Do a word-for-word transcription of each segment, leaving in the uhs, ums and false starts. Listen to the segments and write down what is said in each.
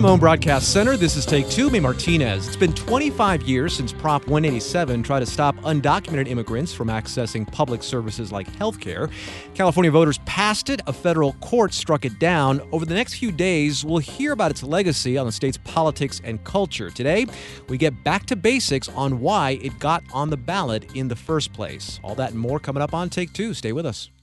the Moan Broadcast Center, this is Take Two. Me, Martinez. It's been twenty-five years since Prop one eighty-seven tried to stop undocumented immigrants from accessing public services like healthcare. California voters passed it. A federal court struck it down. Over the next few days, we'll hear about its legacy on the state's politics and culture. Today, we get back to basics on why it got on the ballot in the first place. All that and more coming up on Take Two. Stay with us.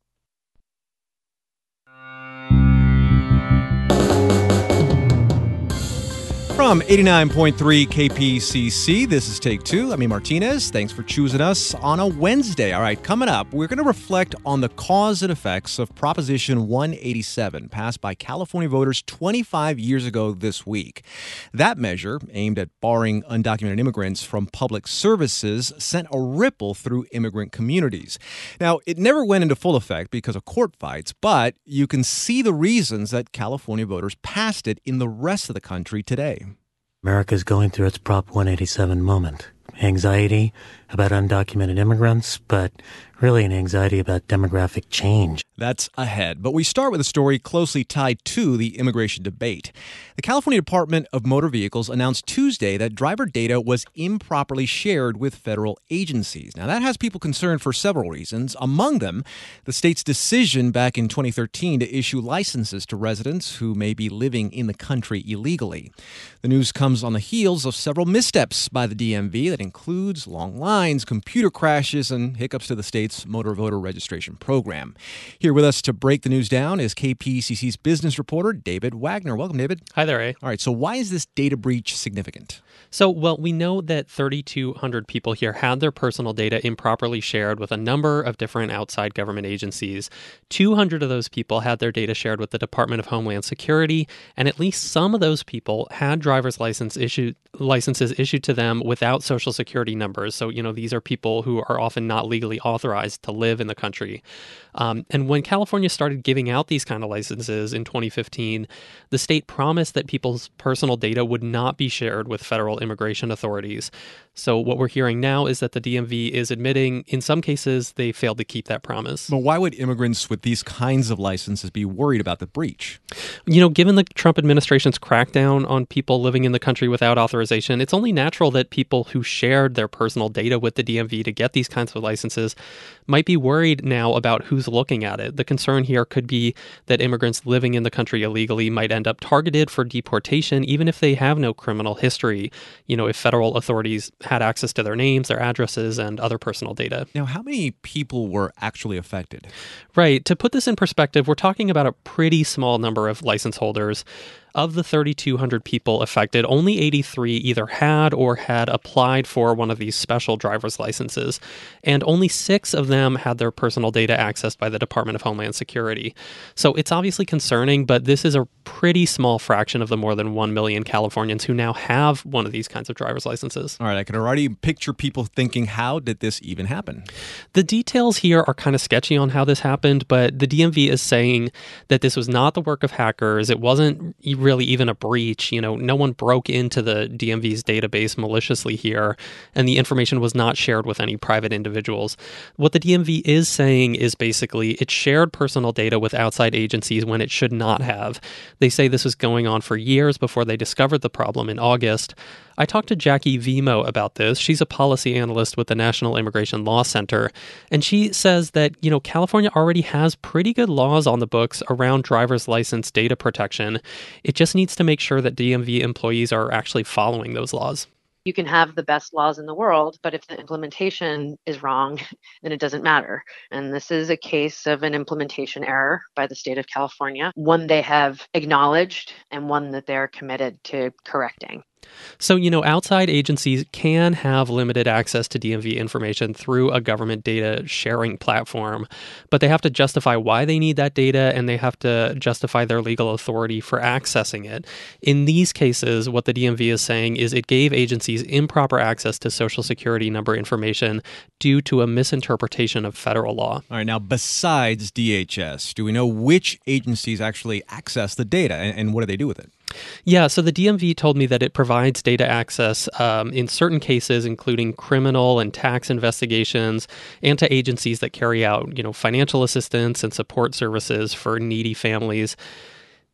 From eighty-nine point three K P C C, this is Take Two. I'm E. Martinez. Thanks for choosing us on a Wednesday. All right, coming up, we're going to reflect on the cause and effects of Proposition one eighty-seven, passed by California voters twenty-five years ago this week. That measure, aimed at barring undocumented immigrants from public services, sent a ripple through immigrant communities. Now, it never went into full effect because of court fights, but you can see the reasons that California voters passed it in the rest of the country today. America's going through its Prop one eighty-seven moment. Anxiety about undocumented immigrants, but really an anxiety about demographic change. That's ahead. But we start with a story closely tied to the immigration debate. The California Department of Motor Vehicles announced Tuesday that driver data was improperly shared with federal agencies. Now, that has people concerned for several reasons. Among them, the state's decision back in twenty thirteen to issue licenses to residents who may be living in the country illegally. The news comes on the heels of several missteps by the D M V that includes long lines, computer crashes, and hiccups to the state's motor voter registration program. Here with us to break the news down is K P C C's business reporter, David Wagner. Welcome, David. Hi there, A. All right, so why is this data breach significant? So, well, we know that thirty-two hundred people here had their personal data improperly shared with a number of different outside government agencies. two hundred of those people had their data shared with the Department of Homeland Security, and at least some of those people had driver's license issued, licenses issued to them without Social Security numbers. So, you know, these are people who are often not legally authorized to live in the country. Um, and when California started giving out these kind of licenses in twenty fifteen, the state promised that people's personal data would not be shared with federal immigration authorities. So what we're hearing now is that the D M V is admitting in some cases they failed to keep that promise. But why would immigrants with these kinds of licenses be worried about the breach? You know, given the Trump administration's crackdown on people living in the country without authorization, it's only natural that people who shared their personal data with the D M V to get these kinds of licenses might be worried now about who's looking at it. The concern here could be that immigrants living in the country illegally might end up targeted for deportation, even if they have no criminal history, you know, if federal authorities had access to their names, their addresses, and other personal data. Now, how many people were actually affected? Right. To put this in perspective, we're talking about a pretty small number of license holders. Of the thirty-two hundred people affected, only eighty-three either had or had applied for one of these special driver's licenses, and only six of them had their personal data accessed by the Department of Homeland Security. So it's obviously concerning, but this is a pretty small fraction of the more than one million Californians who now have one of these kinds of driver's licenses. All right, I can already picture people thinking, how did this even happen? The details here are kind of sketchy on how this happened, but the D M V is saying that this was not the work of hackers. It wasn't really even a breach. You know, no one broke into the D M V's database maliciously here, and the information was not shared with any private individuals. What the D M V is saying is basically it shared personal data with outside agencies when it should not have. They say this was going on for years before they discovered the problem in August. I talked to Jackie Vimo about this. She's a policy analyst with the National Immigration Law Center, and she says that, you know, California already has pretty good laws on the books around driver's license data protection. It just needs to make sure that D M V employees are actually following those laws. You can have the best laws in the world, but if the implementation is wrong, then it doesn't matter. And this is a case of an implementation error by the state of California, one they have acknowledged and one that they're committed to correcting. So, you know, outside agencies can have limited access to D M V information through a government data sharing platform, but they have to justify why they need that data, and they have to justify their legal authority for accessing it. In these cases, what the D M V is saying is it gave agencies improper access to Social Security number information due to a misinterpretation of federal law. All right, now, besides D H S, do we know which agencies actually access the data, and, and what do they do with it? Yeah, so the D M V told me that it provides data access um, in certain cases, including criminal and tax investigations, and to agencies that carry out, you know, financial assistance and support services for needy families.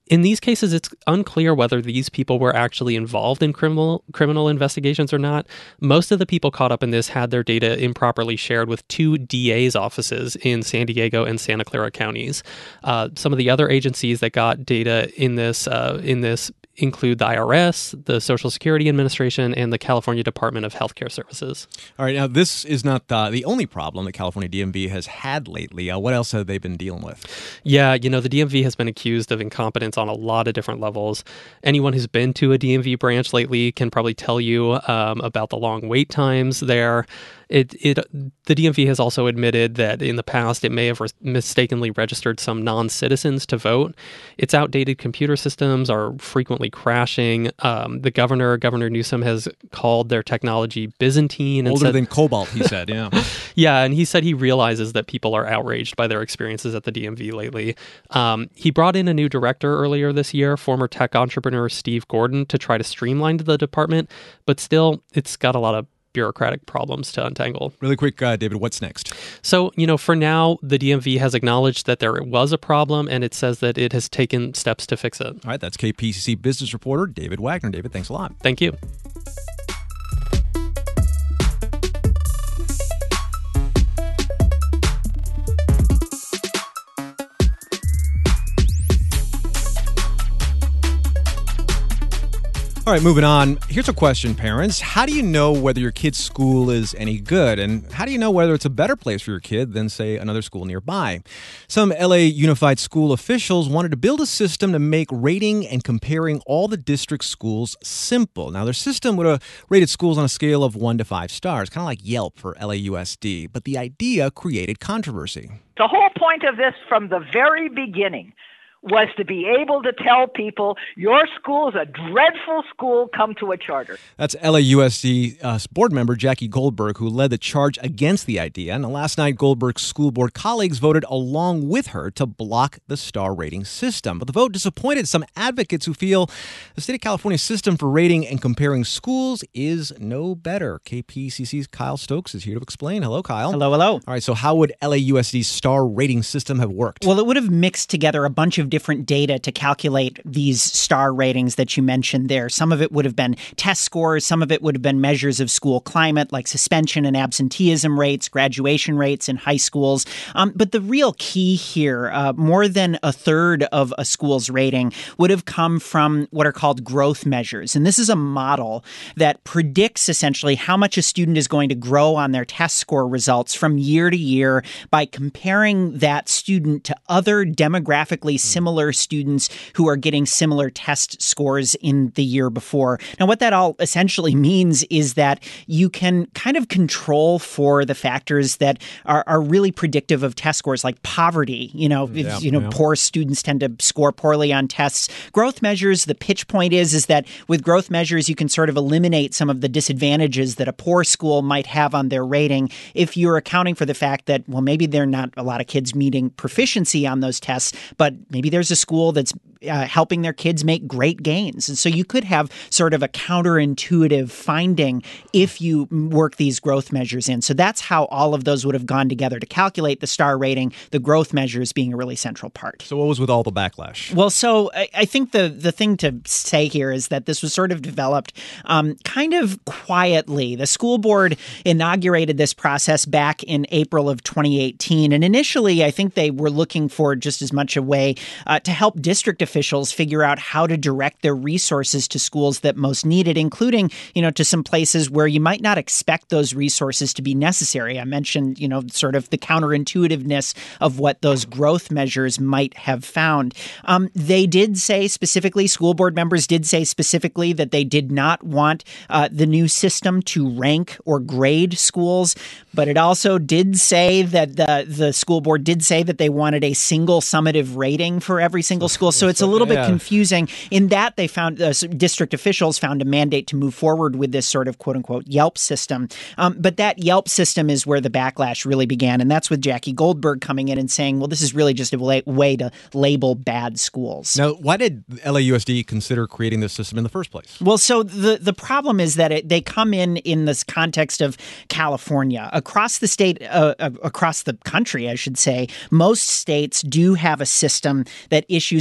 In these cases, it's unclear whether these people were actually involved in criminal criminal investigations or not. Most of the people caught up in this had their data improperly shared with two D A's offices in San Diego and Santa Clara counties. Uh, some of the other agencies that got data in this uh, in this include the I R S, the Social Security Administration, and the California Department of Healthcare Services. All right, now this is not the, the only problem that California D M V has had lately. Uh, what else have they been dealing with? Yeah, you know, the D M V has been accused of incompetence on a lot of different levels. Anyone who's been to a D M V branch lately can probably tell you um, about the long wait times there. It, it, the D M V has also admitted that in the past it may have re- mistakenly registered some non-citizens to vote. Its outdated computer systems are frequently crashing. Um, the governor, Governor Newsom, has called their technology Byzantine. And Older said, than Cobalt, he said, yeah. Yeah, and he said he realizes that people are outraged by their experiences at the D M V lately. Um, he brought in a new director earlier this year, former tech entrepreneur Steve Gordon, to try to streamline the department, but still, it's got a lot of bureaucratic problems to untangle. Really quick, uh, David, what's next? So, you know, for now, the D M V has acknowledged that there was a problem, and it says that it has taken steps to fix it. All right, that's K P C C business reporter David Wagner. David, thanks a lot. Thank you. All right, moving on. Here's a question, parents. How do you know whether your kid's school is any good? And how do you know whether it's a better place for your kid than, say, another school nearby? Some L A Unified School officials wanted to build a system to make rating and comparing all the district schools simple. Now, their system would have rated schools on a scale of one to five stars, kind of like Yelp for L A U S D. But the idea created controversy. The whole point of this from the very beginning was to be able to tell people your school is a dreadful school, come to a charter. That's L A U S D uh, board member Jackie Goldberg, who led the charge against the idea. And last night, Goldberg's school board colleagues voted along with her to block the star rating system. But the vote disappointed some advocates who feel the state of California's system for rating and comparing schools is no better. K P C C's Kyle Stokes is here to explain. Hello, Kyle. Hello, hello. All right, so how would L A U S D's star rating system have worked? Well, it would have mixed together a bunch of different data to calculate these star ratings that you mentioned there. Some of it would have been test scores. Some of it would have been measures of school climate, like suspension and absenteeism rates, graduation rates in high schools. Um, but the real key here, uh, more than a third of a school's rating would have come from what are called growth measures. And this is a model that predicts essentially how much a student is going to grow on their test score results from year to year by comparing that student to other demographically similar students who are getting similar test scores in the year before. Now, what that all essentially means is that you can kind of control for the factors that are, are really predictive of test scores, like poverty. You know, Yeah, if, you know, yeah. poor students tend to score poorly on tests. Growth measures, the pitch point is, is that with growth measures, you can sort of eliminate some of the disadvantages that a poor school might have on their rating if you're accounting for the fact that, well, maybe there are not a lot of kids meeting proficiency on those tests, but maybe there's a school that's uh, helping their kids make great gains. And so you could have sort of a counterintuitive finding if you work these growth measures in. So that's how all of those would have gone together to calculate the star rating, the growth measures being a really central part. So what was with all the backlash? Well, so I, I think the, the thing to say here is that this was sort of developed um, kind of quietly. The school board inaugurated this process back in April of twenty eighteen. And initially, I think they were looking for just as much a way uh, to help district officials figure out how to direct their resources to schools that most need it, including, you know, to some places where you might not expect those resources to be necessary. I mentioned, you know, sort of the counterintuitiveness of what those growth measures might have found. Um, they did say specifically, school board members did say specifically that they did not want uh, the new system to rank or grade schools, but it also did say that the, the school board did say that they wanted a single summative rating for every single school. So it's a little bit Yeah. confusing. In that, they found uh, district officials found a mandate to move forward with this sort of quote unquote Yelp system. Um, but that Yelp system is where the backlash really began. And that's with Jackie Goldberg coming in and saying, well, this is really just a la- way to label bad schools. Now, why did L A U S D consider creating this system in the first place? Well, so the, the problem is that it, they come in in this context of California. Across the state, uh, uh, across the country, I should say, most states do have a system that issues a bottom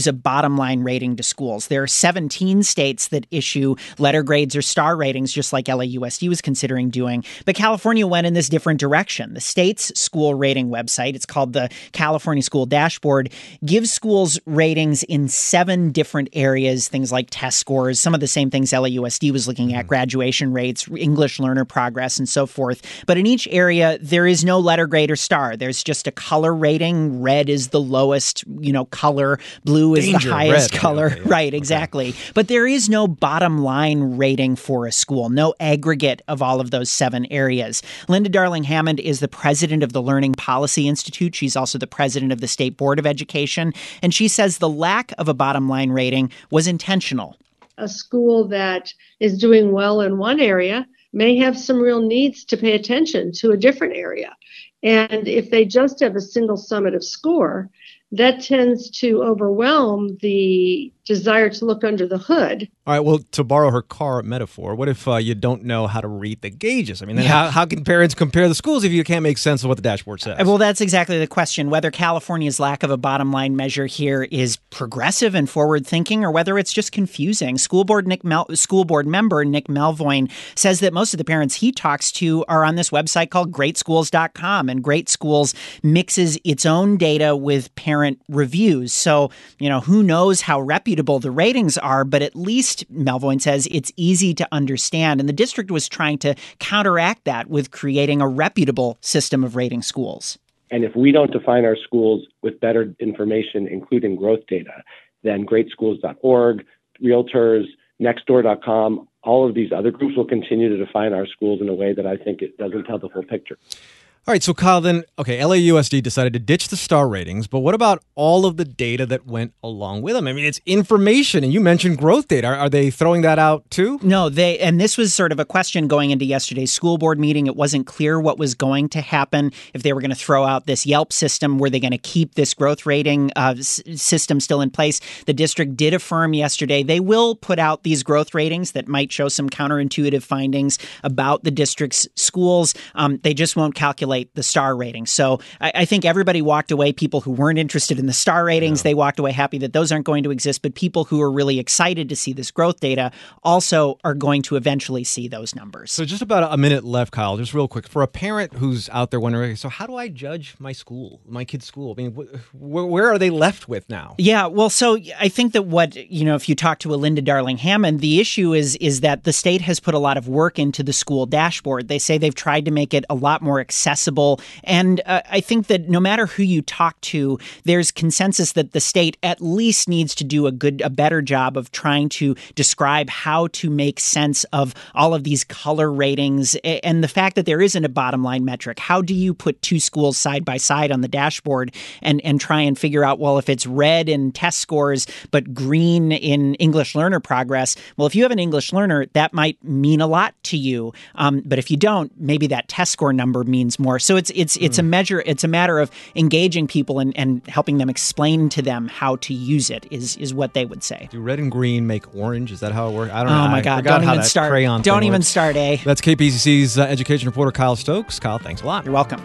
bottom line rating to schools. There are seventeen states that issue letter grades or star ratings, just like L A U S D was considering doing. But California went in this different direction. The state's school rating website, it's called the California School Dashboard, gives schools ratings in seven different areas, things like test scores, some of the same things L A U S D was looking at, graduation rates, English learner progress, and so forth. But in each area, there is no letter grade or star. There's just a color rating. Red is the lowest, you know, color. Blue is Danger, the highest red, color. okay, yeah. Right, exactly. Okay. But there is no bottom line rating for a school, no aggregate of all of those seven areas. Linda Darling Hammond is the president of the Learning Policy Institute. She's also the president of the State Board of Education. And she says the lack of a bottom line rating was intentional. A school that is doing well in one area may have some real needs to pay attention to a different area. And if they just have a single summative score, that tends to overwhelm the desire to look under the hood. All right, well, to borrow her car metaphor, what if uh, you don't know how to read the gauges? I mean, then Yeah. how, how can parents compare the schools if you can't make sense of what the dashboard says? Well, that's exactly the question, whether California's lack of a bottom line measure here is progressive and forward thinking or whether it's just confusing. School board Nick Mel- school board member Nick Melvoin says that most of the parents he talks to are on this website called great schools dot com, and Great Schools mixes its own data with parent reviews. So, you know, who knows how reputable the ratings are, but at least Melvoin says it's easy to understand. And the district was trying to counteract that with creating a reputable system of rating schools. And if we don't define our schools with better information, including growth data, then great schools dot org, Realtors, Nextdoor dot com, all of these other groups will continue to define our schools in a way that I think it doesn't tell the full picture. All right, so Kyle, then, okay, L A U S D decided to ditch the star ratings, but what about all of the data that went along with them? I mean, it's information, and you mentioned growth data. Are, are they throwing that out too? No, they, and this was sort of a question going into yesterday's school board meeting. It wasn't clear what was going to happen, if they were going to throw out this Yelp system. Were they going to keep this growth rating uh, s- system still in place? The district did affirm yesterday they will put out these growth ratings that might show some counterintuitive findings about the district's schools. Um, they just won't calculate the star rating. So I, I think everybody walked away, people who weren't interested in the star ratings, yeah. they walked away happy that those aren't going to exist. But people who are really excited to see this growth data also are going to eventually see those numbers. So just about a minute left, Kyle, just real quick. For a parent who's out there wondering, so how do I judge my school, my kid's school? I mean, wh- wh- where are they left with now? Yeah, well, so I think that what, you know, if you talk to a Linda Darling Hammond, the issue is, is that the state has put a lot of work into the school dashboard. They say they've tried to make it a lot more accessible. And uh, I think that no matter who you talk to, there's consensus that the state at least needs to do a good, a better job of trying to describe how to make sense of all of these color ratings and the fact that there isn't a bottom line metric. How do you put two schools side by side on the dashboard and, and try and figure out, well, if it's red in test scores, but green in English learner progress, well, if you have an English learner, that might mean a lot to you. Um, but if you don't, maybe that test score number means more. So it's it's it's a measure. It's a matter of engaging people and, and helping them explain to them how to use it. Is is what they would say. Do red and green make orange? Is that how it works? I don't know. Oh my I God! forgot Don't how even that start. crayon Don't thing even works. start. Eh? That's K P C C's uh, education reporter Kyle Stokes. Kyle, thanks a lot. You're welcome.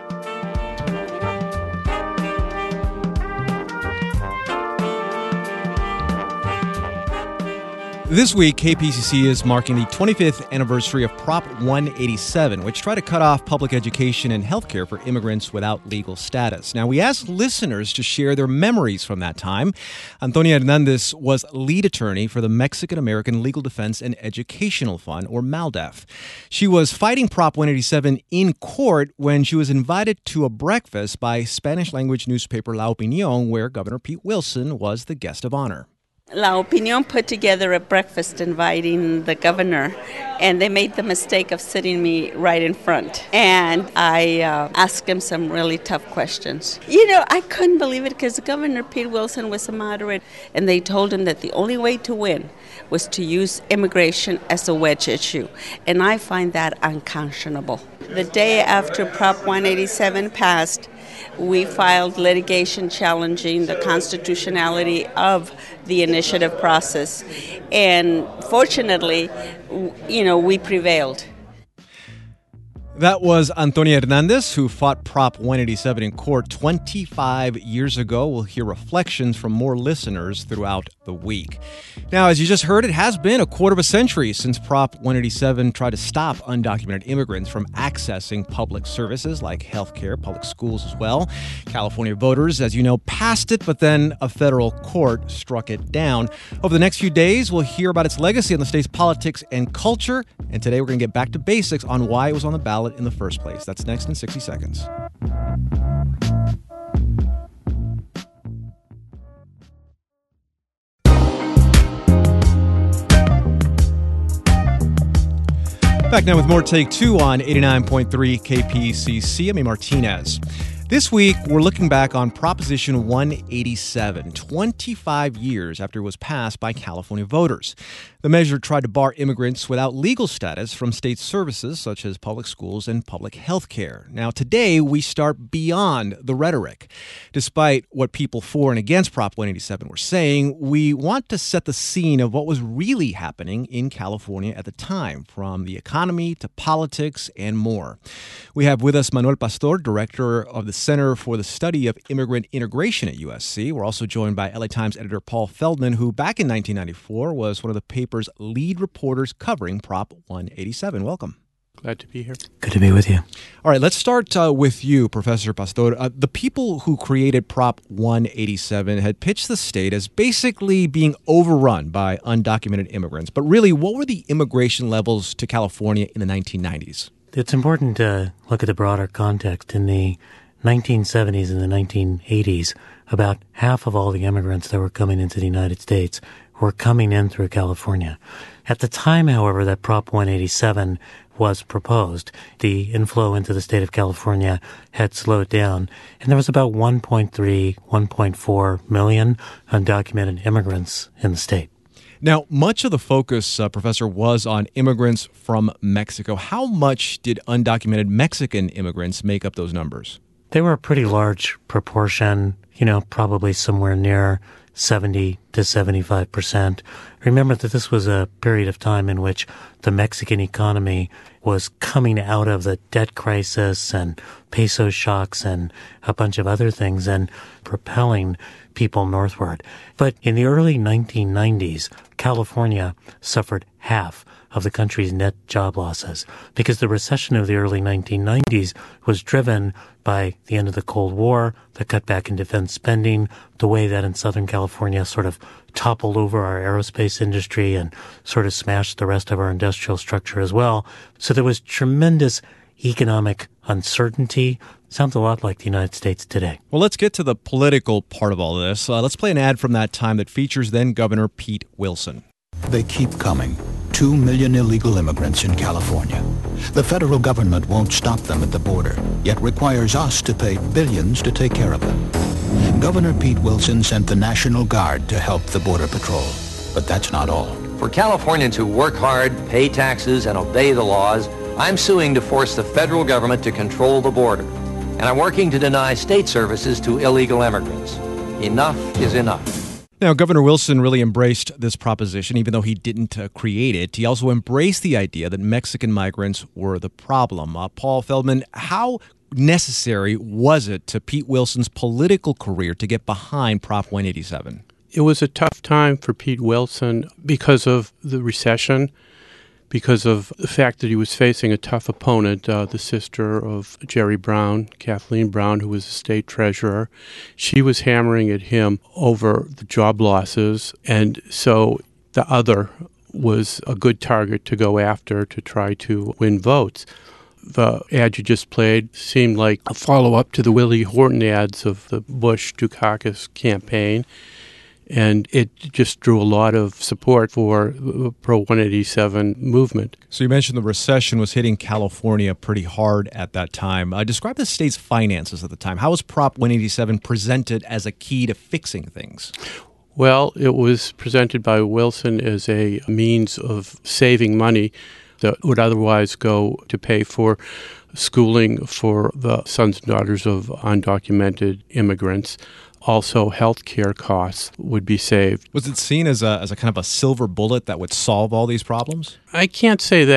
This week, K P C C is marking the twenty-fifth anniversary of Prop one eighty-seven, which tried to cut off public education and health care for immigrants without legal status. Now, we asked listeners to share their memories from that time. Antonia Hernandez was lead attorney for the Mexican American Legal Defense and Educational Fund, or MALDEF. She was fighting Prop one eighty-seven in court when she was invited to a breakfast by Spanish-language newspaper La Opinión, where Governor Pete Wilson was the guest of honor. La Opinión put together a breakfast inviting the governor, and they made the mistake of sitting me right in front. And I uh, asked him some really tough questions. You know, I couldn't believe it because Governor Pete Wilson was a moderate, and they told him that the only way to win was to use immigration as a wedge issue. And I find that unconscionable. The day after Prop one eighty-seven passed, we filed litigation challenging the constitutionality of the initiative process. And fortunately, you know, we prevailed. That was Antonia Hernandez, who fought Prop one eighty-seven in court twenty-five years ago. We'll hear reflections from more listeners throughout the week. Now, as you just heard, it has been a quarter of a century since Prop one eighty-seven tried to stop undocumented immigrants from accessing public services like healthcare, public schools as well. California voters, as you know, passed it, but then a federal court struck it down. Over the next few days, we'll hear about its legacy on the state's politics and culture. And today we're going to get back to basics on why it was on the ballot in the first place. That's next in sixty seconds. Back now with more Take Two on eighty-nine point three K P C C. I'm A. Martinez. This week, we're looking back on Proposition one eighty-seven, twenty-five years after it was passed by California voters. The measure tried to bar immigrants without legal status from state services such as public schools and public health care. Now, today, we start beyond the rhetoric. Despite what people for and against Prop one eighty-seven were saying, we want to set the scene of what was really happening in California at the time, from the economy to politics and more. We have with us Manuel Pastor, director of the Center for the Study of Immigrant Integration at U S C. We're also joined by L A Times editor Paul Feldman, who back in nineteen ninety-four was one of the paper's lead reporters covering Prop one eighty-seven. Welcome. Glad to be here. Good to be with you. All right, let's start uh, with you, Professor Pastor. Uh, the people who created Prop one eighty-seven had pitched the state as basically being overrun by undocumented immigrants. But really, what were the immigration levels to California in the nineteen nineties? It's important to look at the broader context. In the nineteen seventies and the nineteen eighties, about half of all the immigrants that were coming into the United States were coming in through California. At the time, however, that Prop one eighty-seven was proposed, the inflow into the state of California had slowed down, and there was about one point three, one point four million undocumented immigrants in the state. Now, much of the focus, uh, Professor, was on immigrants from Mexico. How much did undocumented Mexican immigrants make up those numbers? They were a pretty large proportion, you know, probably somewhere near seventy to seventy-five percent. Remember that this was a period of time in which the Mexican economy was coming out of the debt crisis and peso shocks and a bunch of other things and propelling people northward. But in the early nineteen nineties, California suffered half of the country's net job losses because the recession of the early nineteen nineties was driven by the end of the Cold War, the cutback in defense spending, the way that in Southern California sort of toppled over our aerospace industry and sort of smashed the rest of our industrial structure as well. So there was tremendous economic uncertainty. Sounds a lot like the United States today. Well, let's get to the political part of all of this. Uh, let's play an ad from that time that features then Governor Pete Wilson. They keep coming. Two million illegal immigrants in California. The federal government won't stop them at the border, yet requires us to pay billions to take care of them. Governor Pete Wilson sent the National Guard to help the Border Patrol. But that's not all. For Californians who work hard, pay taxes, and obey the laws, I'm suing to force the federal government to control the border. And I'm working to deny state services to illegal immigrants. Enough is enough. Now, Governor Wilson really embraced this proposition, even though he didn't uh, create it. He also embraced the idea that Mexican migrants were the problem. Uh, Paul Feldman, how necessary was it to Pete Wilson's political career to get behind Prop one eighty-seven? It was a tough time for Pete Wilson because of the recession, because of the fact that he was facing a tough opponent, uh, the sister of Jerry Brown, Kathleen Brown, who was the state treasurer. She was hammering at him over the job losses, and so the other was a good target to go after to try to win votes. The ad you just played seemed like a follow-up to the Willie Horton ads of the Bush-Dukakis campaign. And it just drew a lot of support for the Pro one eighty-seven movement. So you mentioned the recession was hitting California pretty hard at that time. Uh, describe the state's finances at the time. How was Prop one eighty-seven presented as a key to fixing things? Well, it was presented by Wilson as a means of saving money that would otherwise go to pay for schooling for the sons and daughters of undocumented immigrants. Also, health care costs would be saved. Was it seen as a as a kind of a silver bullet that would solve all these problems? I can't say that.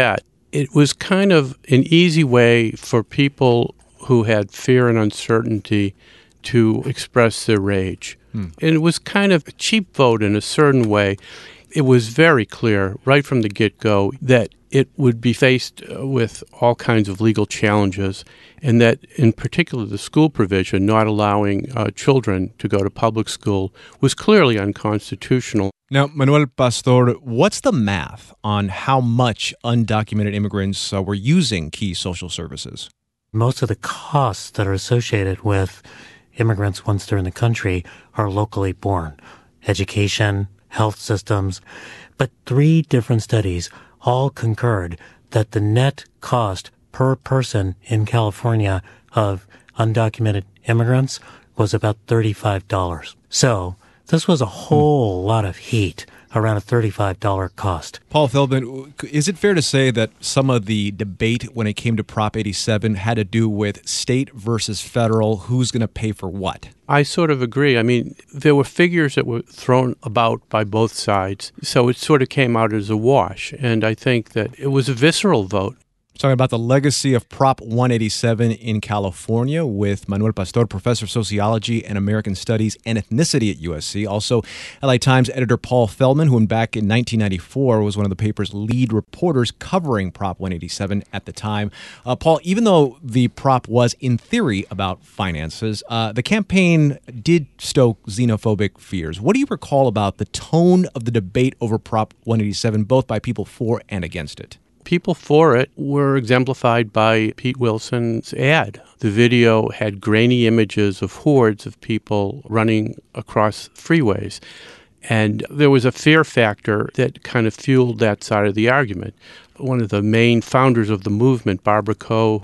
it was kind of an easy way for people who had fear and uncertainty to express their rage. Hmm. And it was kind of a cheap vote in a certain way. It was very clear right from the get-go that it would be faced with all kinds of legal challenges, and that in particular the school provision not allowing uh, children to go to public school was clearly unconstitutional. Now, Manuel Pastor, what's the math on how much undocumented immigrants uh, were using key social services? Most of the costs that are associated with immigrants once they're in the country are locally borne. Education, health systems. But three different studies all concurred that the net cost per person in California of undocumented immigrants was about thirty-five dollars. So this was a whole hmm. lot of heat around a thirty-five dollars cost. Paul Feldman, is it fair to say that some of the debate when it came to Prop eighty-seven had to do with state versus federal, who's going to pay for what? I sort of agree. I mean, there were figures that were thrown about by both sides, so it sort of came out as a wash, and I think that it was a visceral vote. Talking about the legacy of Prop one eighty-seven in California with Manuel Pastor, professor of sociology and American studies and ethnicity at U S C. Also, L A Times editor Paul Feldman, who back in nineteen ninety-four was one of the paper's lead reporters covering Prop one eighty-seven at the time. Uh, Paul, even though the prop was in theory about finances, uh, the campaign did stoke xenophobic fears. What do you recall about the tone of the debate over Prop one eighty-seven, both by people for and against it? People for it were exemplified by Pete Wilson's ad. The video had grainy images of hordes of people running across freeways. And there was a fear factor that kind of fueled that side of the argument. One of the main founders of the movement, Barbara Coe,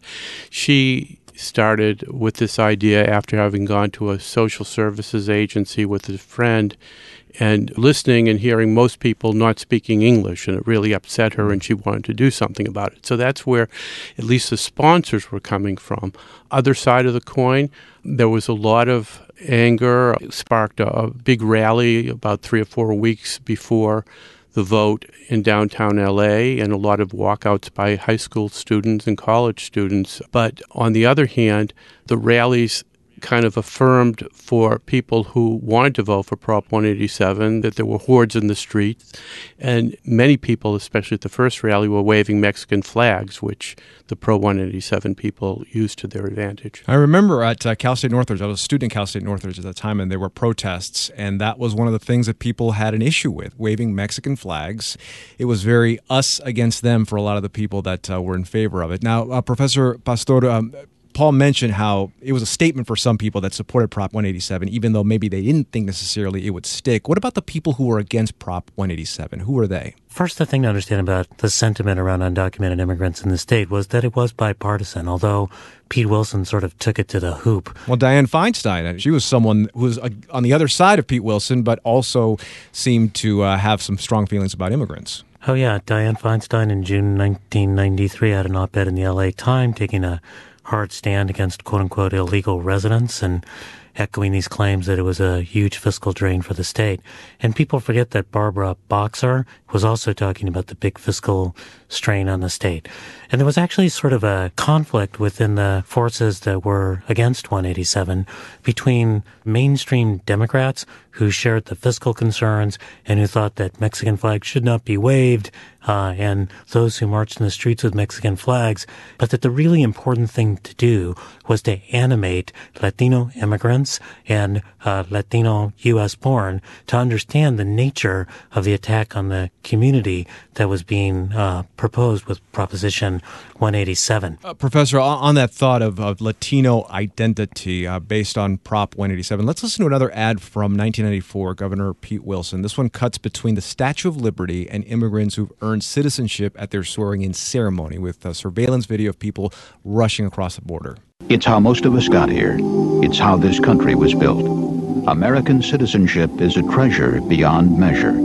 she started with this idea after having gone to a social services agency with a friend and listening and hearing most people not speaking English, and it really upset her, and she wanted to do something about it. So that's where at least the sponsors were coming from. Other side of the coin, there was a lot of anger. It sparked a big rally about three or four weeks before the vote in downtown L A, and a lot of walkouts by high school students and college students. But on the other hand, the rallies kind of affirmed for people who wanted to vote for Prop one eighty-seven that there were hordes in the streets, and many people, especially at the first rally, were waving Mexican flags, which the pro one eighty-seven people used to their advantage. I remember at uh, Cal State Northridge, I was a student at Cal State Northridge at the time, and there were protests, and that was one of the things that people had an issue with, waving Mexican flags. It was very us against them for a lot of the people that uh, were in favor of it. Now, uh, Professor Pastor, um, Paul mentioned how it was a statement for some people that supported Prop one eighty-seven, even though maybe they didn't think necessarily it would stick. What about the people who were against Prop one eighty-seven? Who were they? First, the thing to understand about the sentiment around undocumented immigrants in the state was that it was bipartisan, although Pete Wilson sort of took it to the hoop. Well, Dianne Feinstein, she was someone who was on the other side of Pete Wilson, but also seemed to uh, have some strong feelings about immigrants. Oh, yeah. Dianne Feinstein in June nineteen ninety-three had an op-ed in the L A Times taking a hard stand against quote-unquote illegal residents and echoing these claims that it was a huge fiscal drain for the state. And people forget that Barbara Boxer was also talking about the big fiscal strain on the state. And there was actually sort of a conflict within the forces that were against one eighty-seven between mainstream Democrats who shared the fiscal concerns and who thought that Mexican flags should not be waved, uh, and those who marched in the streets with Mexican flags, but that the really important thing to do was to animate Latino immigrants and uh, Latino U S born to understand the nature of the attack on the community that was being uh, proposed with Proposition one eighty-seven. Uh, Professor, on that thought of, of Latino identity uh, based on Prop one eighty-seven, let's listen to another ad from nineteen ninety-four, Governor Pete Wilson. This one cuts between the Statue of Liberty and immigrants who've earned citizenship at their swearing-in ceremony with a surveillance video of people rushing across the border. It's how most of us got here. It's how this country was built. American citizenship is a treasure beyond measure.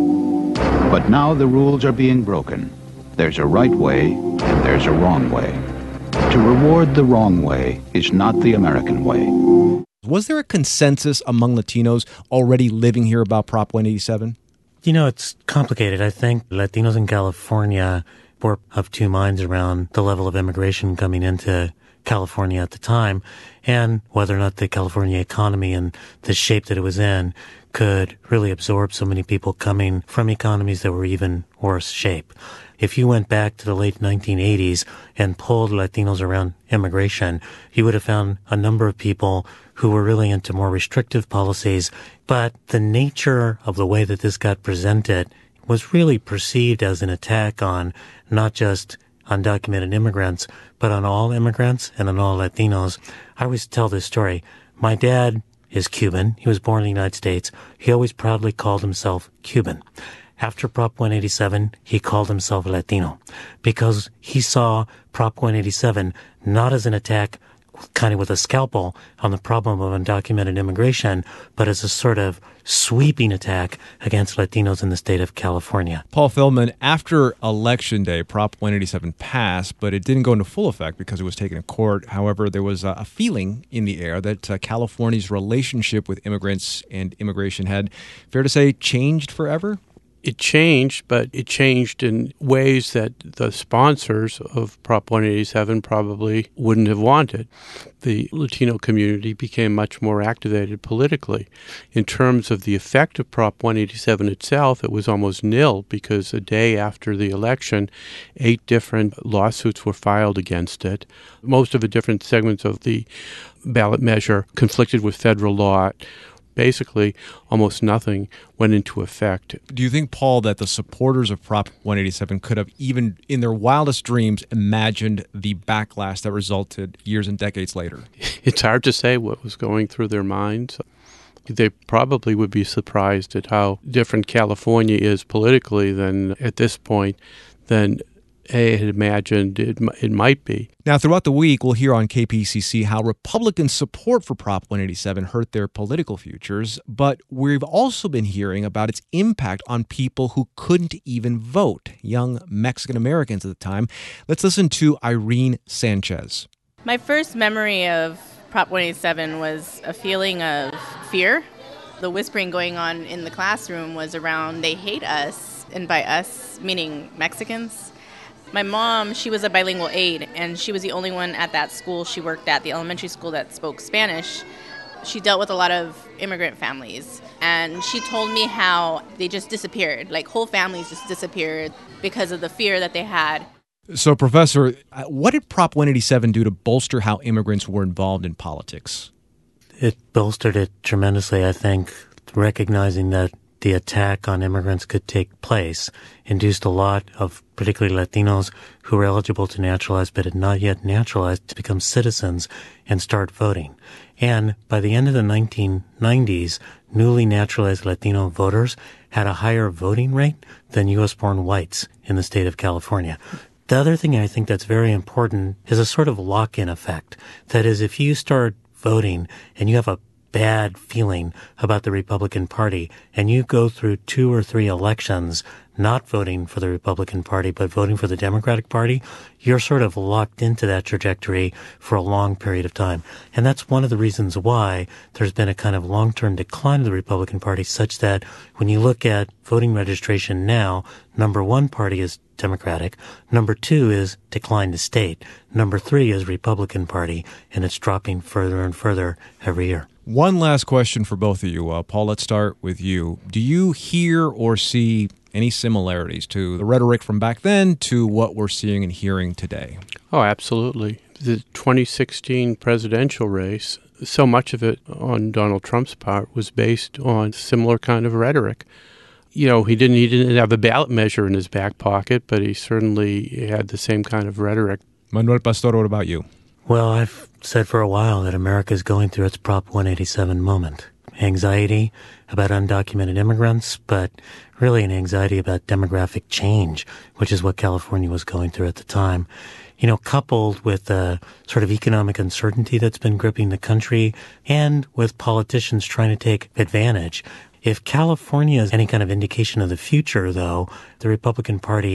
But now the rules are being broken. There's a right way and there's a wrong way. To reward the wrong way is not the American way. Was there a consensus among Latinos already living here about Prop one eighty-seven? You know, it's complicated. I think Latinos in California were of two minds around the level of immigration coming into California at the time and whether or not the California economy and the shape that it was in could really absorb so many people coming from economies that were even worse shape. If you went back to the late nineteen eighties and polled Latinos around immigration, you would have found a number of people who were really into more restrictive policies. But the nature of the way that this got presented was really perceived as an attack on not just undocumented immigrants, but on all immigrants and on all Latinos. I always tell this story. My dad is Cuban. He was born in the United States. He always proudly called himself Cuban. After Prop one eighty-seven, he called himself Latino because he saw Prop one eighty-seven not as an attack kind of with a scalpel on the problem of undocumented immigration, but as a sort of sweeping attack against Latinos in the state of California. Paul Feldman, after Election Day, Prop one eighty-seven passed, but it didn't go into full effect because it was taken to court. However, there was a feeling in the air that uh, California's relationship with immigrants and immigration had, fair to say, changed forever? It changed, but it changed in ways that the sponsors of Prop one eighty-seven probably wouldn't have wanted. The Latino community became much more activated politically. In terms of the effect of Prop one eighty-seven itself, it was almost nil because a day after the election, eight different lawsuits were filed against it. Most of the different segments of the ballot measure conflicted with federal law. Basically, almost nothing went into effect. Do you think, Paul, that the supporters of Prop one eighty-seven could have even in their wildest dreams imagined the backlash that resulted years and decades later? It's hard to say what was going through their minds. They probably would be surprised at how different California is politically than at this point than I had imagined it, it might be. Now, throughout the week, we'll hear on K P C C how Republican support for Prop one eighty-seven hurt their political futures, but we've also been hearing about its impact on people who couldn't even vote, young Mexican Americans at the time. Let's listen to Irene Sanchez. My first memory of Prop one eighty-seven was a feeling of fear. The whispering going on in the classroom was around they hate us, and by us, meaning Mexicans. My mom, she was a bilingual aide, and she was the only one at that school she worked at, the elementary school that spoke Spanish. She dealt with a lot of immigrant families, and she told me how they just disappeared, like whole families just disappeared because of the fear that they had. So, Professor, what did Prop one eighty-seven do to bolster how immigrants were involved in politics? It bolstered it tremendously, I think, recognizing that the attack on immigrants could take place, induced a lot of particularly Latinos who were eligible to naturalize but had not yet naturalized to become citizens and start voting. And by the end of the nineteen nineties, newly naturalized Latino voters had a higher voting rate than U S-born whites in the state of California. The other thing I think that's very important is a sort of lock-in effect. That is, if you start voting and you have a bad feeling about the Republican Party and you go through two or three elections not voting for the Republican Party but voting for the Democratic Party, you're sort of locked into that trajectory for a long period of time. And that's one of the reasons why there's been a kind of long-term decline of the Republican Party, such that when you look at voting registration now, number one party is Democratic, number two is decline to state, number three is Republican Party, and it's dropping further and further every year. One last question for both of you. Uh, Paul, let's start with you. Do you hear or see any similarities to the rhetoric from back then to what we're seeing and hearing today? Oh, absolutely. The twenty sixteen presidential race, so much of it on Donald Trump's part was based on similar kind of rhetoric. You know, he didn't he didn't have a ballot measure in his back pocket, but he certainly had the same kind of rhetoric. Manuel Pastor, what about you? Well, I've said for a while that America is going through its Prop one eighty-seven moment. Anxiety about undocumented immigrants, but really an anxiety about demographic change, which is what California was going through at the time. You know, coupled with the sort of economic uncertainty that's been gripping the country and with politicians trying to take advantage. If California is any kind of indication of the future, though, the Republican Party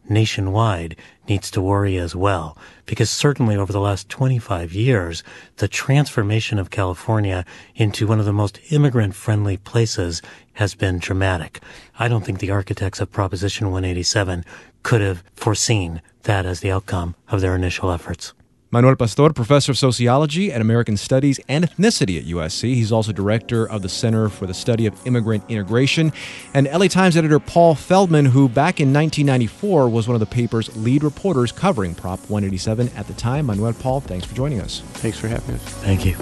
nationwide needs to worry as well, because certainly over the last twenty-five years, the transformation of California into one of the most immigrant-friendly places has been dramatic. I don't think the architects of Proposition one eighty-seven could have foreseen that as the outcome of their initial efforts. Manuel Pastor, professor of sociology and American studies and ethnicity at U S C. He's also director of the Center for the Study of Immigrant Integration. And L A Times editor Paul Feldman, who back in nineteen ninety-four was one of the paper's lead reporters covering Prop one eighty-seven at the time. Manuel, Paul, thanks for joining us. Thanks for having us. Thank you.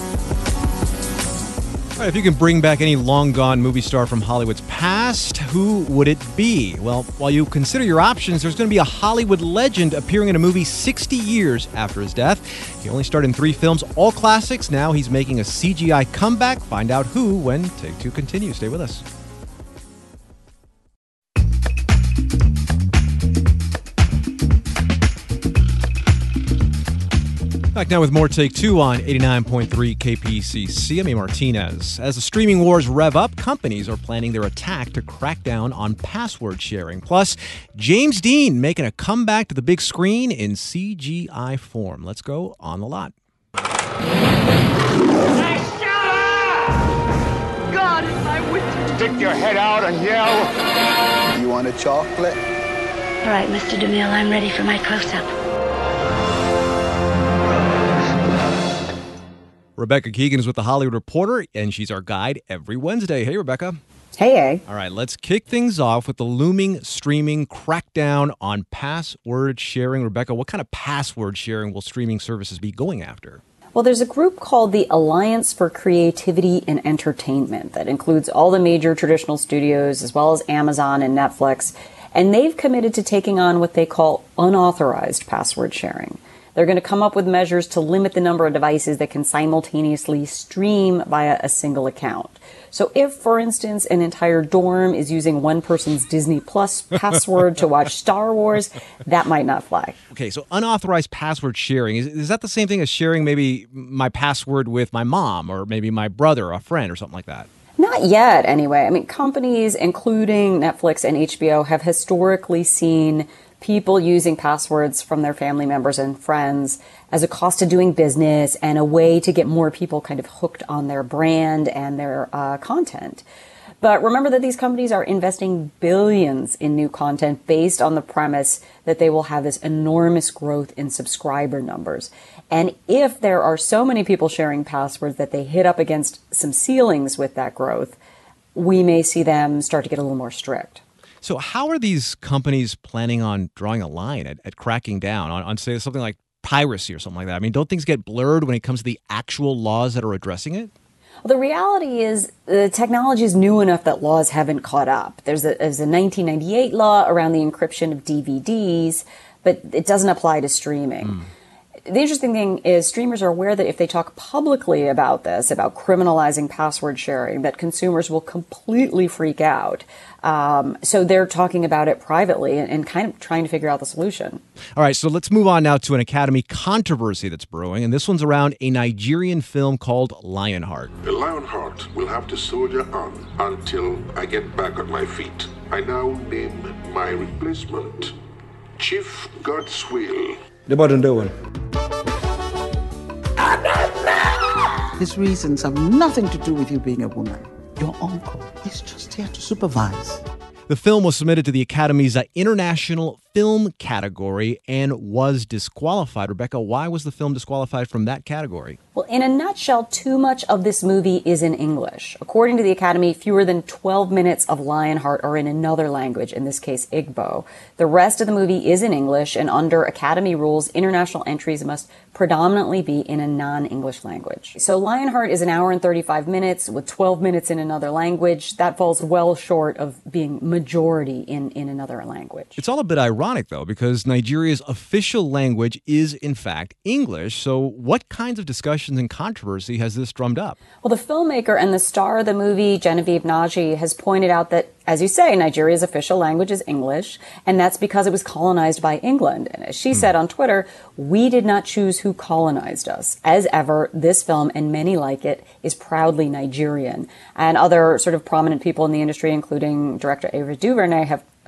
All right, if you can bring back any long-gone movie star from Hollywood's past, who would it be? Well, while you consider your options, there's going to be a Hollywood legend appearing in a movie sixty years after his death. He only starred in three films, all classics. Now he's making a C G I comeback. Find out who when Take Two continues. Stay with us. Back now with more Take Two on eighty-nine point three K P C C. I'm A. Martinez. As the streaming wars rev up, companies are planning their attack to crack down on password sharing. Plus, James Dean making a comeback to the big screen in C G I form. Let's go on the lot. God, it's my winter. Stick your head out and yell. You want a chocolate? All right, Mister DeMille, I'm ready for my close-up. Rebecca Keegan is with The Hollywood Reporter, and she's our guide every Wednesday. Hey, Rebecca. Hey, All right, let's kick things off with the looming streaming crackdown on password sharing. Rebecca, what kind of password sharing will streaming services be going after? Well, there's a group called the Alliance for Creativity and Entertainment that includes all the major traditional studios as well as Amazon and Netflix, and they've committed to taking on what they call unauthorized password sharing. They're going to come up with measures to limit the number of devices that can simultaneously stream via a single account. So if, for instance, an entire dorm is using one person's Disney Plus password to watch Star Wars, that might not fly. Okay, so unauthorized password sharing, is, is that the same thing as sharing maybe my password with my mom or maybe my brother or a friend or something like that? Not yet, anyway. I mean, companies, including Netflix and H B O, have historically seen people using passwords from their family members and friends as a cost of doing business and a way to get more people kind of hooked on their brand and their uh, content. But remember that these companies are investing billions in new content based on the premise that they will have this enormous growth in subscriber numbers. And if there are so many people sharing passwords that they hit up against some ceilings with that growth, we may see them start to get a little more strict. So how are these companies planning on drawing a line at, at cracking down on, on, say, something like piracy or something like that? I mean, don't things get blurred when it comes to the actual laws that are addressing it? Well, the reality is the technology is new enough that laws haven't caught up. There's a, there's a nineteen ninety-eight law around the encryption of D V Ds, but it doesn't apply to streaming. Mm. The interesting thing is streamers are aware that if they talk publicly about this, about criminalizing password sharing, that consumers will completely freak out. Um, so they're talking about it privately and, and kind of trying to figure out the solution. All right, so let's move on now to an Academy controversy that's brewing, and this one's around a Nigerian film called Lionheart. Lionheart will have to soldier on until I get back on my feet. I now name my replacement Chief Godswill. The button doing. His reasons have nothing to do with you being a woman. Your uncle is just here to supervise. The film was submitted to the Academy's uh, International Film category and was disqualified. Rebecca, why was the film disqualified from that category? Well, in a nutshell, too much of this movie is in English. According to the Academy, fewer than twelve minutes of Lionheart are in another language, in this case, Igbo. The rest of the movie is in English, and under Academy rules, international entries must predominantly be in a non-English language. So Lionheart is an hour and thirty-five minutes with twelve minutes in another language. That falls well short of being majority in, in another language. It's all a bit ironic, though, because Nigeria's official language is, in fact, English. So what kinds of discussions and controversy has this drummed up? Well, the filmmaker and the star of the movie, Genevieve Naji, has pointed out that, as you say, Nigeria's official language is English, and that's because it was colonized by England. And as she hmm. said on Twitter, we did not choose who colonized us. As ever, this film, and many like it, is proudly Nigerian. And other sort of prominent people in the industry, including director Ava DuVernay, have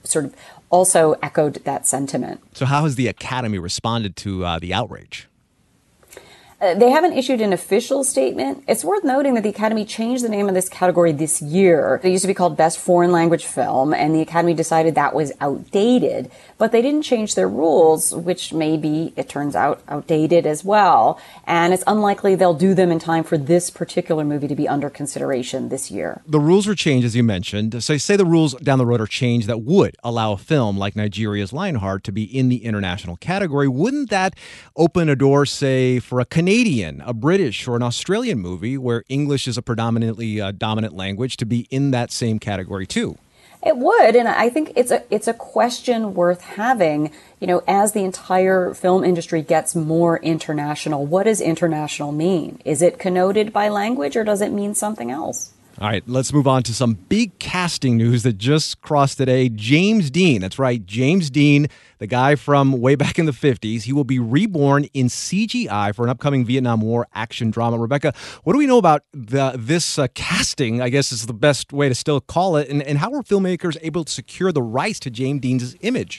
sort of also echoed that sentiment. So how has the Academy responded to uh, the outrage? Uh, they haven't issued an official statement. It's worth noting that the Academy changed the name of this category this year. It used to be called Best Foreign Language Film, and the Academy decided that was outdated. But they didn't change their rules, which may be, it turns out, outdated as well. And it's unlikely they'll do them in time for this particular movie to be under consideration this year. The rules were changed, as you mentioned. So say the rules down the road are changed that would allow a film like Nigeria's Lionheart to be in the international category. Wouldn't that open a door, say, for a Canadian, a British, or an Australian movie where English is a predominantly uh, dominant language to be in that same category too? It would, and I think it's a it's a question worth having. You know, as the entire film industry gets more international, what does international mean? Is it connoted by language, or does it mean something else? All right, let's move on to some big casting news that just crossed today. James Dean, that's right, James Dean, the guy from way back in the fifties. He will be reborn in C G I for an upcoming Vietnam War action drama. Rebecca, what do we know about the, this uh, casting, I guess is the best way to still call it, and, and how were filmmakers able to secure the rights to James Dean's image?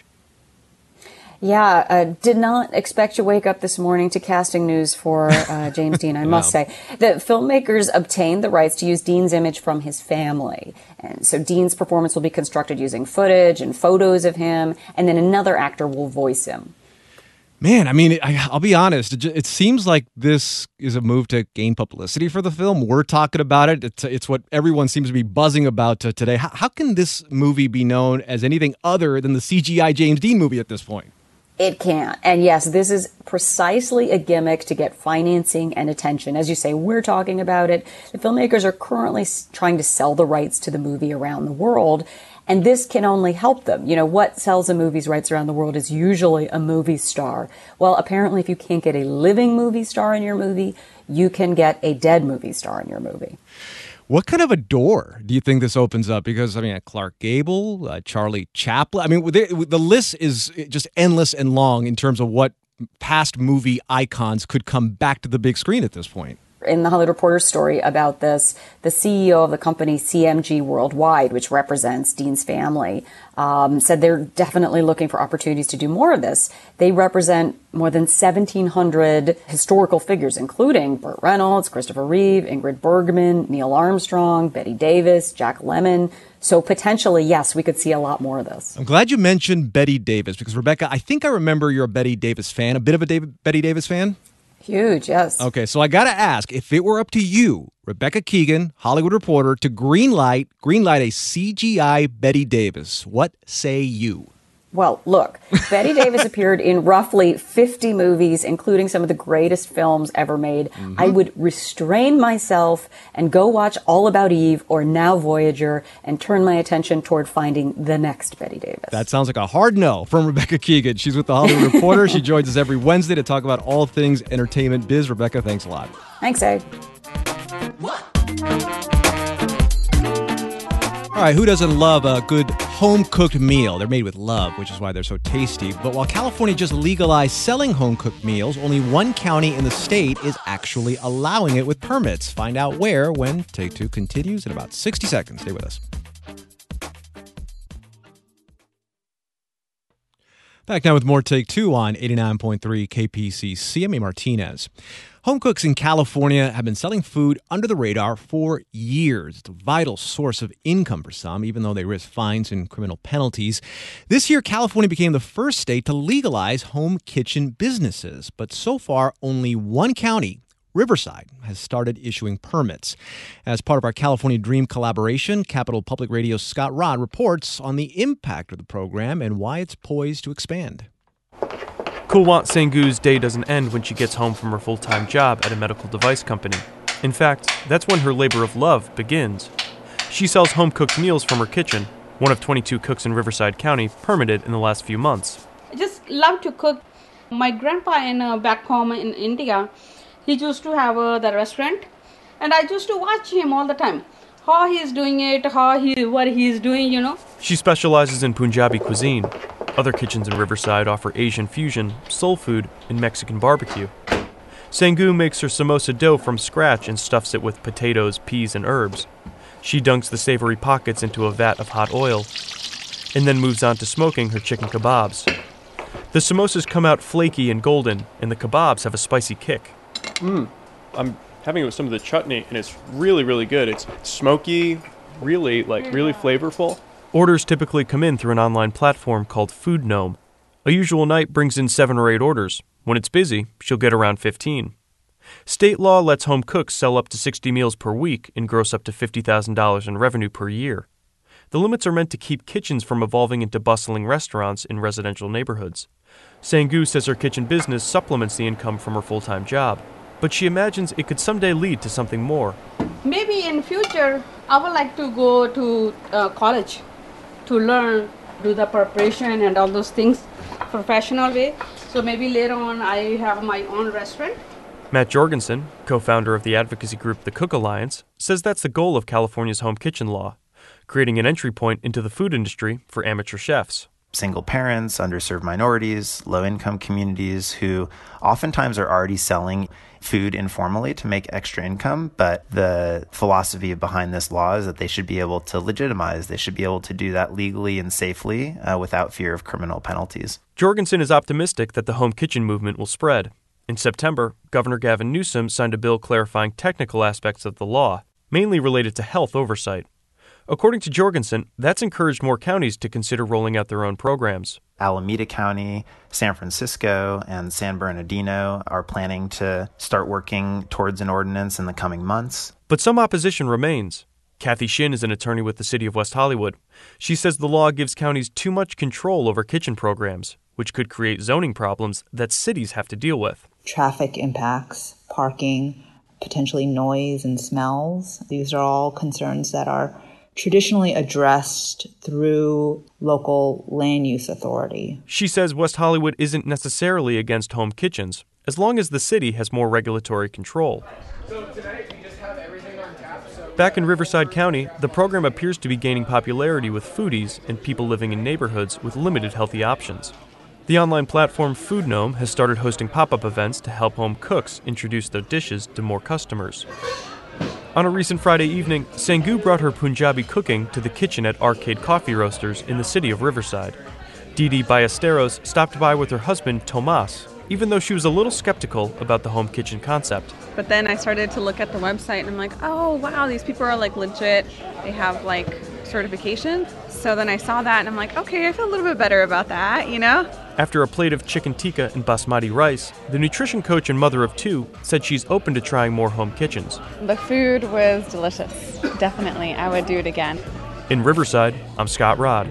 Yeah, uh, did not expect to wake up this morning to casting news for uh, James Dean, I must Wow. say. The filmmakers obtained the rights to use Dean's image from his family. And so Dean's performance will be constructed using footage and photos of him, and then another actor will voice him. Man, I mean, I, I'll be honest. It, ju- it seems like this is a move to gain publicity for the film. We're talking about it. It's, it's what everyone seems to be buzzing about uh, today. How, how can this movie be known as anything other than the C G I James Dean movie at this point? It can't. And yes, this is precisely a gimmick to get financing and attention. As you say, we're talking about it. The filmmakers are currently s- trying to sell the rights to the movie around the world. And this can only help them. You know, what sells a movie's rights around the world is usually a movie star. Well, apparently, if you can't get a living movie star in your movie, you can get a dead movie star in your movie. What kind of a door do you think this opens up? Because, I mean, Clark Gable, uh, Charlie Chaplin. I mean, the, the list is just endless and long in terms of what past movie icons could come back to the big screen at this point. In the Hollywood Reporter story about this, the C E O of the company C M G Worldwide, which represents Dean's family, um, said they're definitely looking for opportunities to do more of this. They represent more than seventeen hundred historical figures, including Burt Reynolds, Christopher Reeve, Ingrid Bergman, Neil Armstrong, Bette Davis, Jack Lemmon. So potentially, yes, we could see a lot more of this. I'm glad you mentioned Bette Davis because, Rebecca, I think I remember you're a Bette Davis fan, a bit of a David, Bette Davis fan. Huge, yes. Okay, so I got to ask, if it were up to you, Rebecca Keegan, Hollywood Reporter, to greenlight, greenlight a C G I Bette Davis, what say you? Well, look, Bette Davis appeared in roughly fifty movies, including some of the greatest films ever made. Mm-hmm. I would restrain myself and go watch All About Eve or Now Voyager and turn my attention toward finding the next Bette Davis. That sounds like a hard no from Rebecca Keegan. She's with the Hollywood Reporter. She joins us every Wednesday to talk about all things entertainment biz. Rebecca, thanks a lot. Thanks, Abe. All right, who doesn't love a good home-cooked meal? They're made with love, which is why they're so tasty. But while California just legalized selling home-cooked meals, only one county in the state is actually allowing it with permits. Find out where when Take Two continues in about sixty seconds. Stay with us. Back now with more Take Two on eighty-nine point three K P C C. I'm A. Martinez. Home cooks in California have been selling food under the radar for years. It's a vital source of income for some, even though they risk fines and criminal penalties. This year, California became the first state to legalize home kitchen businesses. But so far, only one county, Riverside, has started issuing permits. As part of our California Dream collaboration, Capital Public Radio's Scott Rod reports on the impact of the program and why it's poised to expand. Kulwant Sanghu's day doesn't end when she gets home from her full-time job at a medical device company. In fact, that's when her labor of love begins. She sells home-cooked meals from her kitchen, one of twenty-two cooks in Riverside County permitted in the last few months. I just love to cook. My grandpa in uh, back home in India, he used to have uh, the restaurant, and I used to watch him all the time. How he is doing it, how he, what he is doing, you know. She specializes in Punjabi cuisine. Other kitchens in Riverside offer Asian fusion, soul food, and Mexican barbecue. Sanghu makes her samosa dough from scratch and stuffs it with potatoes, peas, and herbs. She dunks the savory pockets into a vat of hot oil. and then moves on to smoking her chicken kebabs. The samosas come out flaky and golden, and the kebabs have a spicy kick. Mmm. I'm having it with some of the chutney, and it's really, really good. It's smoky, really, like, really flavorful. Orders typically come in through an online platform called Food Gnome. A usual night brings in seven or eight orders. When it's busy, she'll get around fifteen. State law lets home cooks sell up to sixty meals per week and gross up to fifty thousand dollars in revenue per year. The limits are meant to keep kitchens from evolving into bustling restaurants in residential neighborhoods. Sangu says her kitchen business supplements the income from her full-time job, but she imagines it could someday lead to something more. Maybe in future, I would like to go to uh, college to learn, do the preparation and all those things professional way. So maybe later on I have my own restaurant. Matt Jorgensen, co-founder of the advocacy group The Cook Alliance, says that's the goal of California's home kitchen law, creating an entry point into the food industry for amateur chefs. Single parents, underserved minorities, low-income communities who oftentimes are already selling food informally to make extra income, but the philosophy behind this law is that they should be able to legitimize. They should be able to do that legally and safely uh, without fear of criminal penalties. Jorgensen is optimistic that the home kitchen movement will spread. In September, Governor Gavin Newsom signed a bill clarifying technical aspects of the law, mainly related to health oversight. According to Jorgensen, that's encouraged more counties to consider rolling out their own programs. Alameda County, San Francisco, and San Bernardino are planning to start working towards an ordinance in the coming months. But some opposition remains. Kathy Shin is an attorney with the city of West Hollywood. She says the law gives counties too much control over kitchen programs, which could create zoning problems that cities have to deal with. Traffic impacts, parking, potentially noise and smells. These are all concerns that are traditionally addressed through local land use authority. She says West Hollywood isn't necessarily against home kitchens, as long as the city has more regulatory control. So tonight we just have everything on tap. So Back in Riverside County, the program appears to be gaining popularity with foodies and people living in neighborhoods with limited healthy options. The online platform Food Gnome has started hosting pop-up events to help home cooks introduce their dishes to more customers. On a recent Friday evening, Sangu brought her Punjabi cooking to the kitchen at Arcade Coffee Roasters in the city of Riverside. Didi Ballesteros stopped by with her husband, Tomas, even though she was a little skeptical about the home kitchen concept. But then I started to look at the website and I'm like, oh, wow, these people are like legit. They have like certifications. So then I saw that and I'm like, okay, I feel a little bit better about that, you know? After a plate of chicken tikka and basmati rice, the nutrition coach and mother of two said she's open to trying more home kitchens. The food was delicious. Definitely. I would do it again. In Riverside, I'm Scott Rod.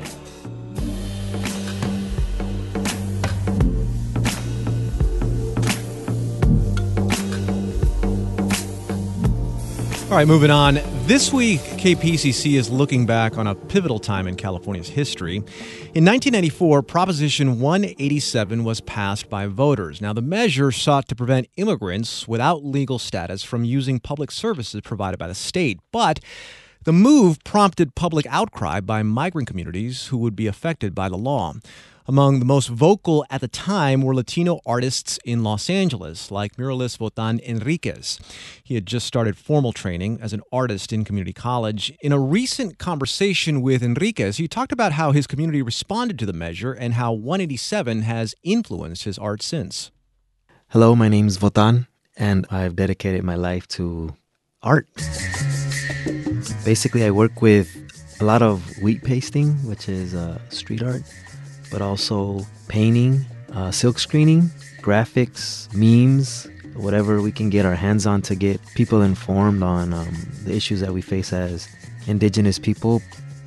All right, moving on. This week, K P C C is looking back on a pivotal time in California's history. In nineteen ninety-four, Proposition one eighty-seven was passed by voters. Now, the measure sought to prevent immigrants without legal status from using public services provided by the state. But the move prompted public outcry by migrant communities who would be affected by the law. Among the most vocal at the time were Latino artists in Los Angeles, like muralist Votan Enriquez. He had just started formal training as an artist in community college. In a recent conversation with Enriquez, he talked about how his community responded to the measure and how one eighty-seven has influenced his art since. Hello, my name is Votan, and I've dedicated my life to art. Basically, I work with a lot of wheat pasting, which is uh, street art, but also painting, uh, silk screening, graphics, memes, whatever we can get our hands on to get people informed on um, the issues that we face as indigenous people.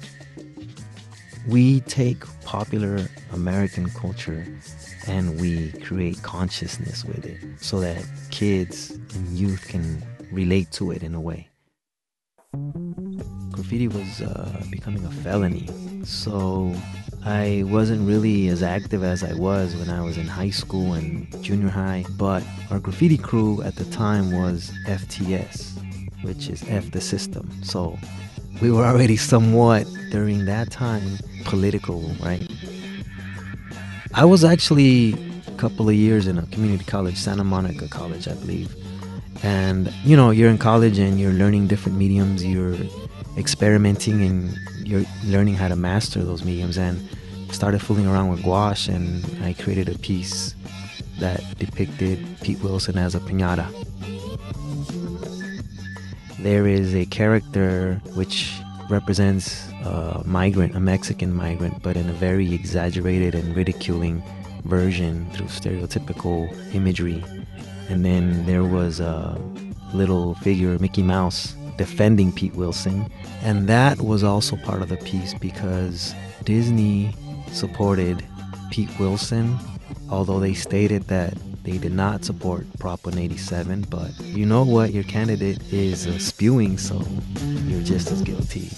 We take popular American culture and we create consciousness with it so that kids and youth can relate to it in a way. Graffiti was uh, becoming a felony, so I wasn't really as active as I was when I was in high school and junior high, but our graffiti crew at the time was F T S, which is F the system. So we were already somewhat, during that time, political, right? I was actually a couple of years in a community college, Santa Monica College, I believe. And, you know, you're in college and you're learning different mediums, you're experimenting and you're learning how to master those mediums and started fooling around with gouache, and I created a piece that depicted Pete Wilson as a piñata. There is a character which represents a migrant, a Mexican migrant, but in a very exaggerated and ridiculing version through stereotypical imagery. And then there was a little figure, Mickey Mouse, defending Pete Wilson. And that was also part of the piece because Disney supported Pete Wilson, although they stated that they did not support Prop one eighty-seven. But you know what? Your candidate is uh, spewing, so you're just as guilty.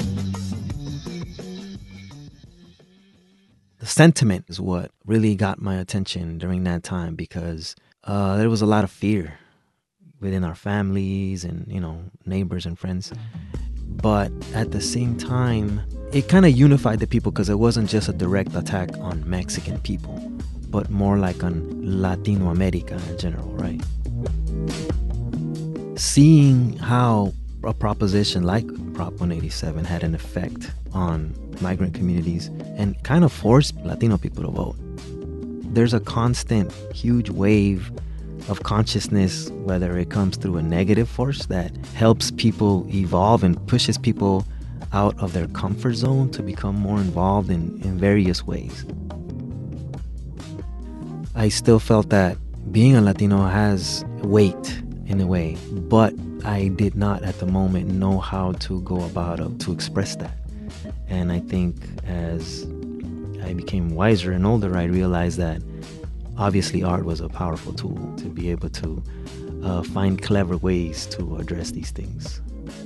The sentiment is what really got my attention during that time because uh, there was a lot of fear within our families and, you know, neighbors and friends. But at the same time, it kind of unified the people because it wasn't just a direct attack on Mexican people, but more like on Latino America in general, right? Seeing how a proposition like Prop one eighty-seven had an effect on migrant communities and kind of forced Latino people to vote. There's a constant, huge wave of consciousness, whether it comes through a negative force that helps people evolve and pushes people out of their comfort zone to become more involved in, in various ways. I still felt that being a Latino has weight in a way, but I did not at the moment know how to go about it, to express that. And I think as I became wiser and older, I realized that obviously art was a powerful tool to be able to uh, find clever ways to address these things.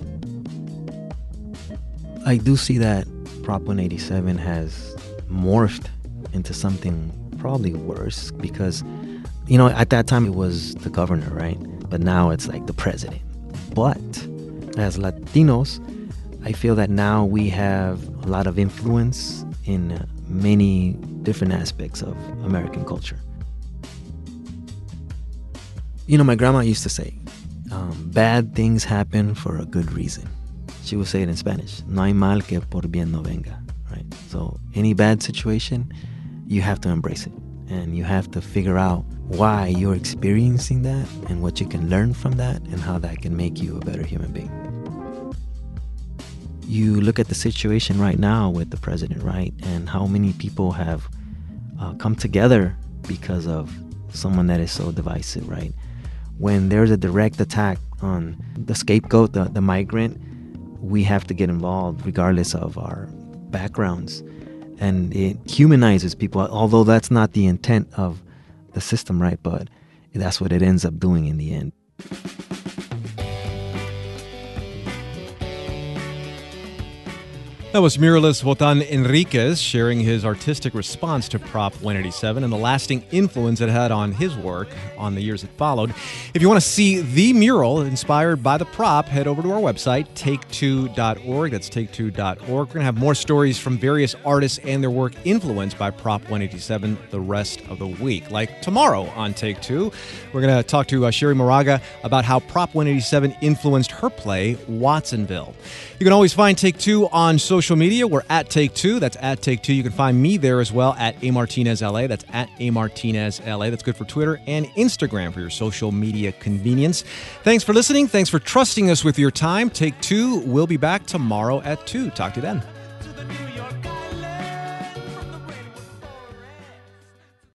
I do see that Prop one eighty-seven has morphed into something probably worse because, you know, at that time it was the governor, right? But now it's like the president. But as Latinos, I feel that now we have a lot of influence in many different aspects of American culture. You know, my grandma used to say, um, bad things happen for a good reason. She would say it in Spanish, no hay mal que por bien no venga, right? So any bad situation, you have to embrace it. And you have to figure out why you're experiencing that and what you can learn from that and how that can make you a better human being. You look at the situation right now with the president, right? And how many people have uh, come together because of someone that is so divisive, right? When there's a direct attack on the scapegoat, the, the migrant, we have to get involved regardless of our backgrounds. And it humanizes people, although that's not the intent of the system, right? But that's what it ends up doing in the end. That was muralist Wotan Enriquez sharing his artistic response to Prop one eighty-seven and the lasting influence it had on his work on the years that followed. If you want to see the mural inspired by the prop, head over to our website, take two dot org. That's take two dot org. We're going to have more stories from various artists and their work influenced by Prop one eighty-seven the rest of the week. Like tomorrow on Take Two, we're going to talk to uh, Sherry Moraga about how Prop one eighty-seven influenced her play, Watsonville. You can always find Take Two on social media. We're at Take Two. That's at Take Two. You can find me there as well at A Martinez L A. That's at A Martinez L A. That's good for Twitter and Instagram for your social media convenience. Thanks for listening. Thanks for trusting us with your time. Take Two. We'll be back tomorrow at two. Talk to you then.